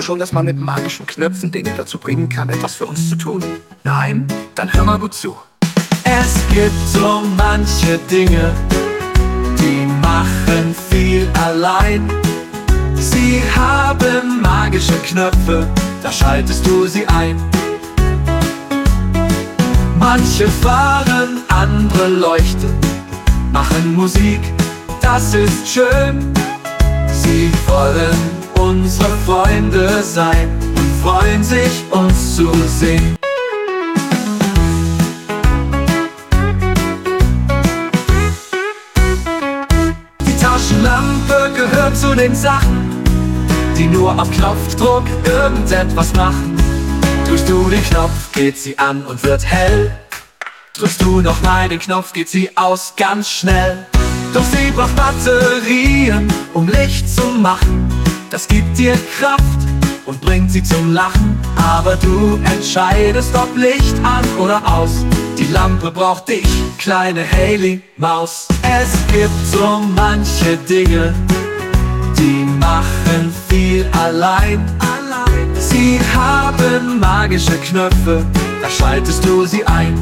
schon, dass man mit magischen Knöpfen Dinge dazu bringen kann, etwas für uns zu tun? Nein? Dann hör mal gut zu. Es gibt so manche Dinge, die machen viel allein. Sie haben magische Knöpfe, da schaltest du sie ein. Manche fahren, andere leuchten, machen Musik, das ist schön. Sie wollen unsere Freunde sein und freuen sich, uns zu sehen. Die Taschenlampe gehört zu den Sachen, die nur auf Knopfdruck irgendetwas machen. Drückst du den Knopf, geht sie an und wird hell. Drückst du nochmal den Knopf, geht sie aus ganz schnell. Doch sie braucht Batterien, um Licht zu machen. Das gibt dir Kraft und bringt sie zum Lachen. Aber du entscheidest, ob Licht an oder aus. Die Lampe braucht dich, kleine Haley-Maus. Es gibt so manche Dinge, die machen viel allein. Sie haben magische Knöpfe, da schaltest du sie ein.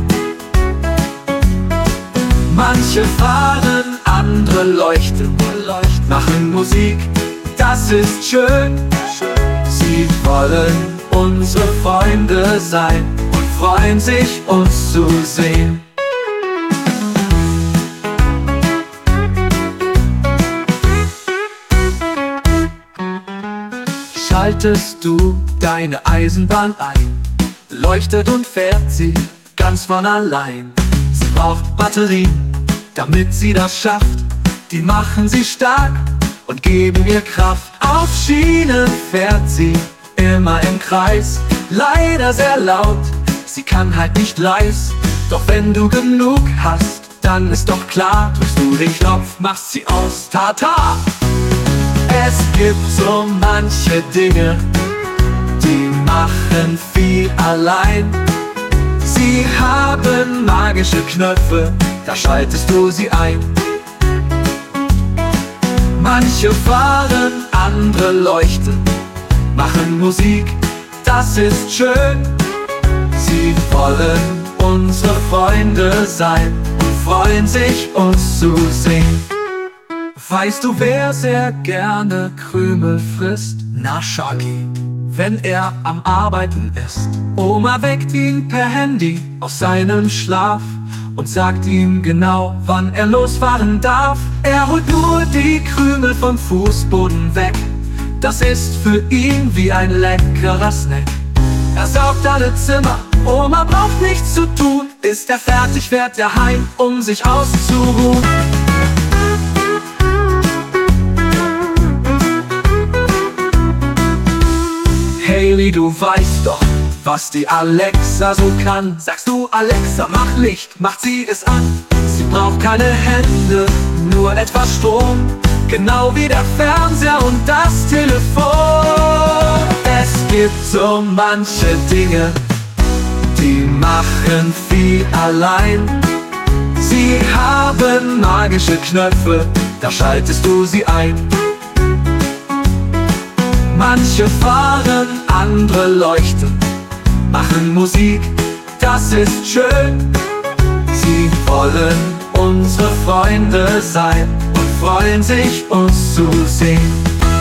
Manche fahren, andere leuchten, machen Musik, das ist schön. Sie wollen unsere Freunde sein und freuen sich, uns zu sehen. Schaltest du deine Eisenbahn ein, leuchtet und fährt sie ganz von allein. Sie braucht Batterien, damit sie das schafft. Die machen sie stark und geben ihr Kraft. Auf Schienen fährt sie immer im Kreis, leider sehr laut, sie kann halt nicht leis. Doch wenn du genug hast, dann ist doch klar, drückst du den Knopf, machst sie aus, tata! Es gibt so manche Dinge, die machen viel allein. Sie haben magische Knöpfe, da schaltest du sie ein. Manche fahren, andere leuchten, machen Musik, das ist schön. Sie wollen unsere Freunde sein und freuen sich, uns zu sehen. Weißt du, wer sehr gerne Krümel frisst? Na, Sharky, wenn er am Arbeiten ist. Oma weckt ihn per Handy aus seinem Schlaf und sagt ihm genau, wann er losfahren darf. Er holt nur die Krümel vom Fußboden weg, das ist für ihn wie ein leckerer Snack. Er saugt alle Zimmer, Oma braucht nichts zu tun. Ist er fertig, fährt er heim, um sich auszuruhen. Haley, du weißt doch, was die Alexa so kann. Sagst du, Alexa, mach Licht, macht sie es an. Sie braucht keine Hände, nur etwas Strom, genau wie der Fernseher und das Telefon. Es gibt so manche Dinge, die machen viel allein. Sie haben magische Knöpfe, da schaltest du sie ein. Manche fahren, andere leuchten, machen Musik, das ist schön. Sie wollen unsere Freunde sein und freuen sich, uns zu sehen.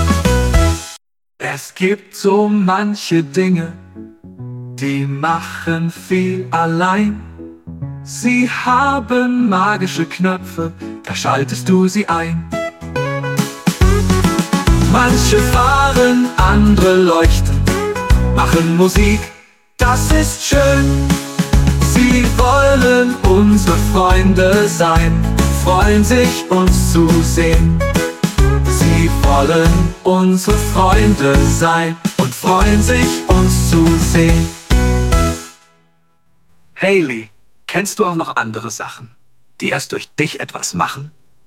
Es gibt so manche Dinge, die machen viel allein. Sie haben magische Knöpfe, da schaltest du sie ein. Manche fahren, andere leuchten, machen Musik, das ist schön. Sie wollen unsere Freunde sein, freuen sich, uns zu sehen. Sie wollen unsere Freunde sein und freuen sich, uns zu sehen. Haley, kennst du auch noch andere Sachen, die erst durch dich etwas machen?